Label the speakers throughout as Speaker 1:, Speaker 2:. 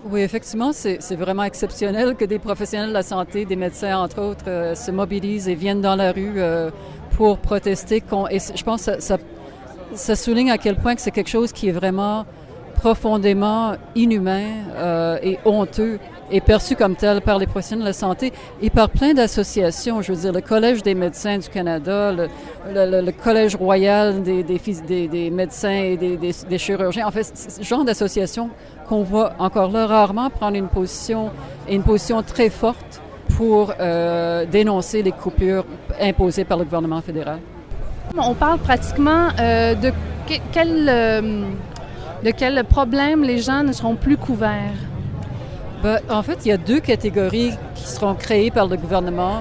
Speaker 1: Oui, effectivement, c'est vraiment exceptionnel que des professionnels de la santé, des médecins entre autres, se mobilisent et viennent dans la rue pour protester. Et je pense que ça souligne à quel point que c'est quelque chose qui est vraiment profondément inhumain et honteux et perçu comme tel par les professionnels de la santé et par plein d'associations. Je veux dire, le Collège des médecins du Canada, le Collège royal des médecins et des chirurgiens. En fait, c'est ce genre d'association qu'on voit encore là rarement prendre une position, et une position très forte pour dénoncer les coupures imposées par le gouvernement fédéral.
Speaker 2: On parle pratiquement de quel problème les gens ne seront plus couverts.
Speaker 1: En fait, il y a deux catégories qui seront créées par le gouvernement.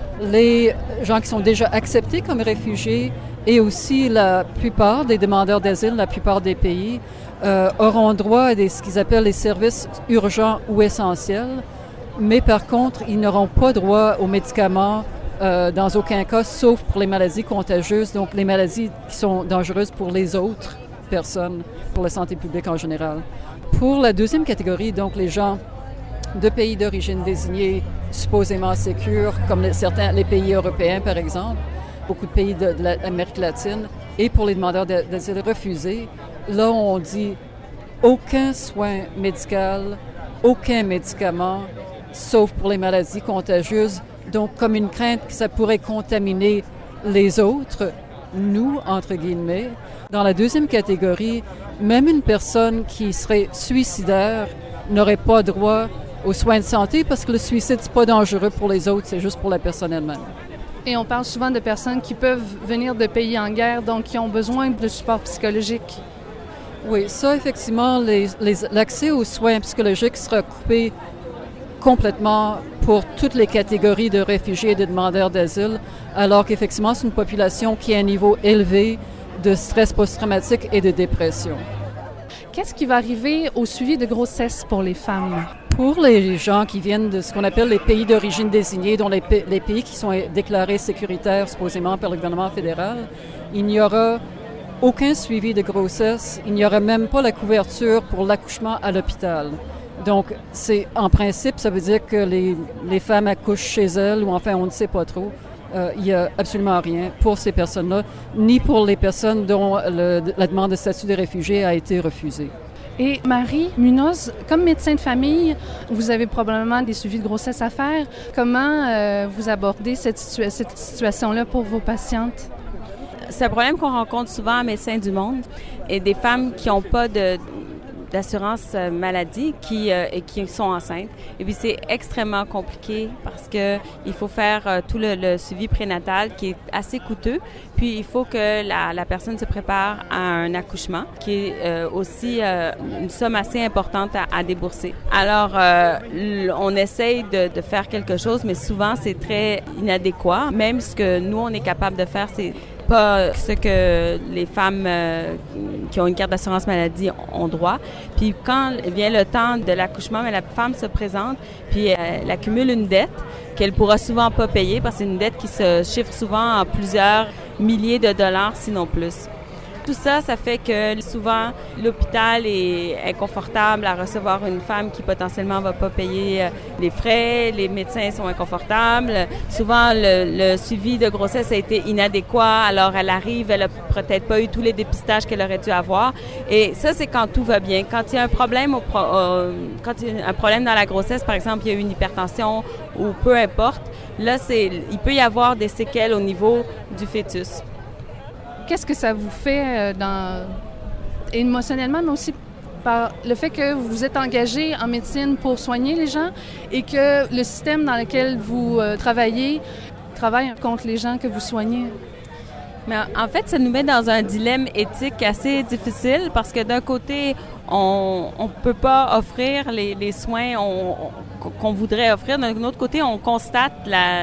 Speaker 1: Les gens qui sont déjà acceptés comme réfugiés et aussi la plupart des demandeurs d'asile, la plupart des pays, auront droit à ce qu'ils appellent les services urgents ou essentiels. Mais par contre, ils n'auront pas droit aux médicaments dans aucun cas, sauf pour les maladies contagieuses, donc les maladies qui sont dangereuses pour les autres personnes, pour la santé publique en général. Pour la deuxième catégorie, donc les gens de pays d'origine désignés supposément sécures, comme les pays européens, par exemple, beaucoup de pays de l'Amérique latine, et pour les demandeurs d'asile refusés, là, on dit aucun soin médical, aucun médicament, sauf pour les maladies contagieuses, donc comme une crainte que ça pourrait contaminer les autres, nous, entre guillemets. Dans la deuxième catégorie, même une personne qui serait suicidaire n'aurait pas droit aux soins de santé parce que le suicide, c'est pas dangereux pour les autres, c'est juste pour la personne elle-même.
Speaker 2: Et on parle souvent de personnes qui peuvent venir de pays en guerre, donc qui ont besoin de support psychologique.
Speaker 1: Oui, ça, effectivement, l'accès aux soins psychologiques sera coupé complètement pour toutes les catégories de réfugiés et de demandeurs d'asile, alors qu'effectivement, c'est une population qui a un niveau élevé de stress post-traumatique et de dépression.
Speaker 2: Qu'est-ce qui va arriver au suivi de grossesse pour les femmes?
Speaker 1: Pour les gens qui viennent de ce qu'on appelle les pays d'origine désignés, dont les pays qui sont déclarés sécuritaires supposément par le gouvernement fédéral, il n'y aura aucun suivi de grossesse, il n'y aura même pas la couverture pour l'accouchement à l'hôpital. Donc, en principe, ça veut dire que les femmes accouchent chez elles, ou enfin, on ne sait pas trop. Il n'y a absolument rien pour ces personnes-là, ni pour les personnes dont la demande de statut de réfugié a été refusée.
Speaker 2: Et Marie Munoz, comme médecin de famille, vous avez probablement des suivis de grossesse à faire. Comment vous abordez cette situation-là pour vos patientes?
Speaker 3: C'est un problème qu'on rencontre souvent à Médecins du Monde et des femmes qui n'ont pas d'assurance maladie qui sont enceintes. Et puis c'est extrêmement compliqué parce que il faut faire tout le suivi prénatal qui est assez coûteux. Puis il faut que la personne se prépare à un accouchement qui est aussi une somme assez importante à débourser. Alors on essaye de faire quelque chose, mais souvent c'est très inadéquat. Même ce que nous on est capable de faire, c'est pas ce que les femmes qui ont une carte d'assurance maladie ont droit. Puis quand vient le temps de l'accouchement, mais la femme se présente, puis elle accumule une dette qu'elle pourra souvent pas payer parce que c'est une dette qui se chiffre souvent en plusieurs milliers de dollars, sinon plus. Tout ça, ça fait que souvent, l'hôpital est inconfortable à recevoir une femme qui potentiellement va pas payer les frais, les médecins sont inconfortables. Souvent, le suivi de grossesse a été inadéquat, alors elle arrive, elle a peut-être pas eu tous les dépistages qu'elle aurait dû avoir. Et ça, c'est quand tout va bien. Quand il y a un problème, quand il y a un problème dans la grossesse, par exemple, il y a eu une hypertension ou peu importe, là, il peut y avoir des séquelles au niveau du fœtus.
Speaker 2: Qu'est-ce que ça vous fait émotionnellement, mais aussi par le fait que vous êtes engagé en médecine pour soigner les gens et que le système dans lequel vous travaille contre les gens que vous soignez?
Speaker 3: Mais en fait, ça nous met dans un dilemme éthique assez difficile parce que d'un côté, on peut pas offrir les soins qu'on voudrait offrir. D'un autre côté, on constate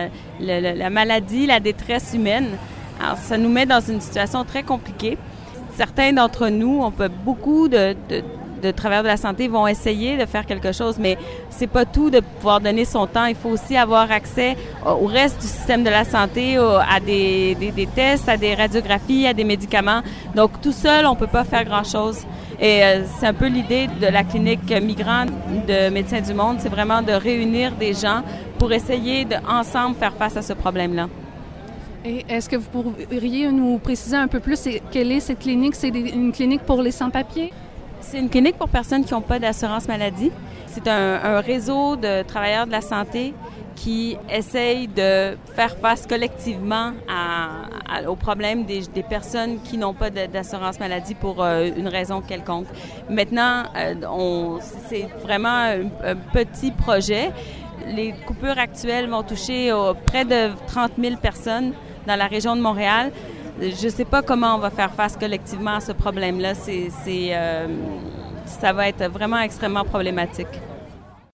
Speaker 3: la maladie, la détresse humaine. Alors, ça nous met dans une situation très compliquée. Certains d'entre nous, on fait beaucoup de travailleurs de la santé vont essayer de faire quelque chose, mais c'est pas tout de pouvoir donner son temps. Il faut aussi avoir accès au reste du système de la santé, à des tests, à des radiographies, à des médicaments. Donc, tout seul, on peut pas faire grand-chose. Et c'est un peu l'idée de la clinique migrant de Médecins du Monde, c'est vraiment de réunir des gens pour essayer de ensemble faire face à ce problème-là.
Speaker 2: Et est-ce que vous pourriez nous préciser un peu plus quelle est cette clinique? C'est une clinique pour les sans-papiers?
Speaker 3: C'est une clinique pour personnes qui n'ont pas d'assurance maladie. C'est un réseau de travailleurs de la santé qui essayent de faire face collectivement aux problèmes des personnes qui n'ont pas d'assurance maladie pour une raison quelconque. Maintenant, c'est vraiment un petit projet. Les coupures actuelles vont toucher près de 30 000 personnes dans la région de Montréal. Je ne sais pas comment on va faire face collectivement à ce problème-là. Ça va être vraiment extrêmement problématique.